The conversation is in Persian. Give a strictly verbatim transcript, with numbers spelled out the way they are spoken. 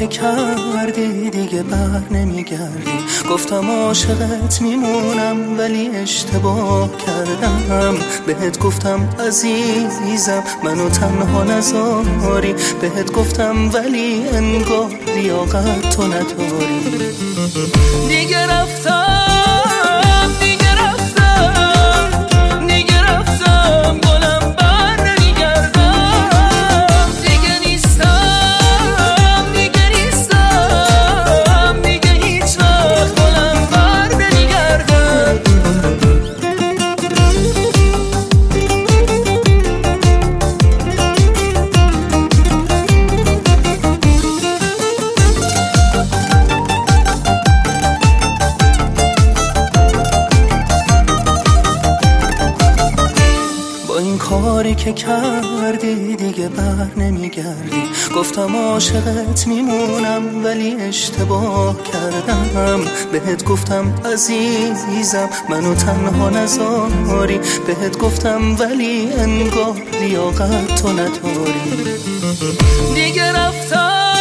که کردی دیگه بر نمیگردی. گفتم عاشقت میمونم ولی اشتباه کردم. بهت گفتم عزیزم منو تنها نذاری. بهت گفتم ولی انگار لیاقت تو نداری. دیگه رفتم دیگه رفتم دیگه رفتم گلم بر نمیگردم. دیگه نیستم دیگه نیستم دیگه هیچ وقت گلم بر نمیگردم. این کاری که کردی دیگه بر نمیگردی. گفتم عاشقت میمونم ولی اشتباه کردم. بهت گفتم عزیزم منو تنها نذاری. بهت گفتم ولی انگار لیاقت تو نداری. دیگه رفتم